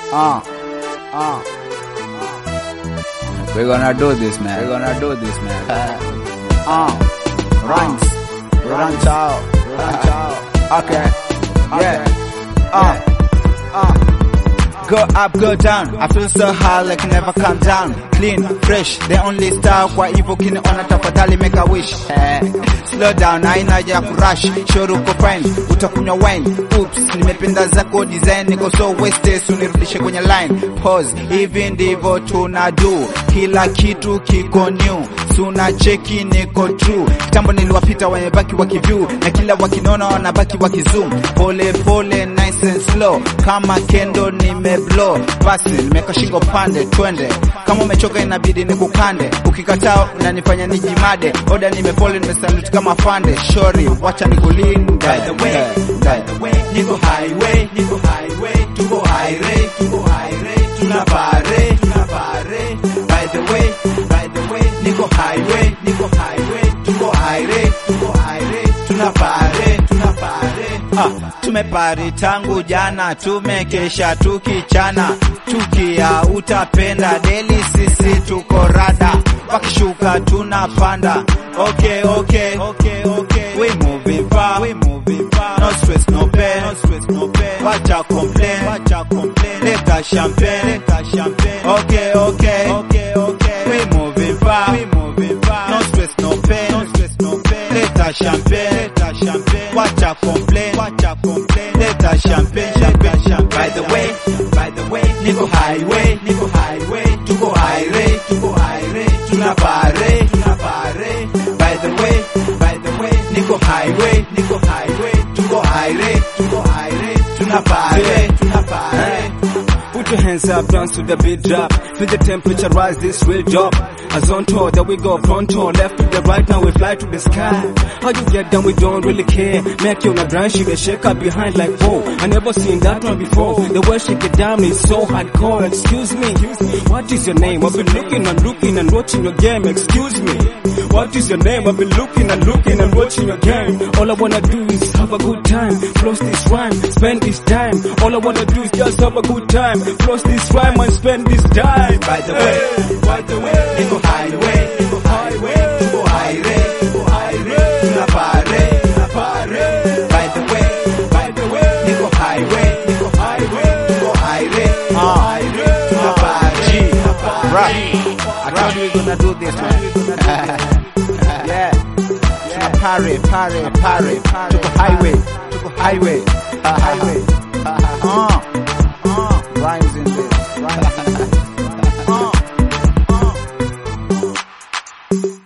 We're gonna do this, man. Rhymes. Run out. Okay. Yeah. Go up, go down. I feel so high like never come down. Clean, fresh, the only star. Kwa hivyo kiniona tafadhali make a wish. Slow down, haina haja ya kurush. Sure uko fine, utakunywa wine. Oops, nimependa zako design. Niko so wasted, unirudishe kwenye line. Pause, hivi ndivyo tunadu. Kila kitu kiko new. Suna cheki niko true. Kitambo niliwapita wamebaki wakiview. Na kila wakinona wanabaki wakizoom. Pole pole, nice and slow. Kama kendo nimeblow. Basi nimeka shingo pande, twende. Kama umechoka inabidi nikukande. Ukikataa unanifanya nijimade. Oda nimepole nimesalute kama fande. Shori, wacha nikulinde. By the way, niko highway, tuko highway, tunapare. By the way, niko highway, tuko highway, tunapare. Tumepari tangu jana, tumekesha tukichana. Tukia utapenda deli, sisi tuko rada. Wakishuka tunapanda. Okay. We moving far. No stress, no pain. Wacha complain. Leta champagne. Okay. We moving far. No stress, no pain. Leta champagne. Wacha complain. Leta champagne. By the way, niko highway, tuko highway, tunapare. By the way, niko highway, tuko highway, tunapare. Put your hands up, dance to the beat drop. Feel the temperature rise, this real job. As on tour, there we go, pronto. Left to the right, now we fly to the sky. How you get down, we don't really care. Make you on a grind, she get shake up behind like, whoa. I never seen that one before. The way she get down is so hardcore. Excuse me, what is your name? I've been looking and watching your game. Excuse me, what is your name? I've been looking and watching your game. All I wanna do is have a good time. Floss this rhyme, spend this time. All I wanna do is just have a good time. Floss this rhyme and spend this time. By the way, niko highway, tuko highway, tunapare. By the way, niko highway, tuko highway, tunapare. I told you we're gonna do this, man. Yeah. Pare. Tuko highway. Rhymes in this.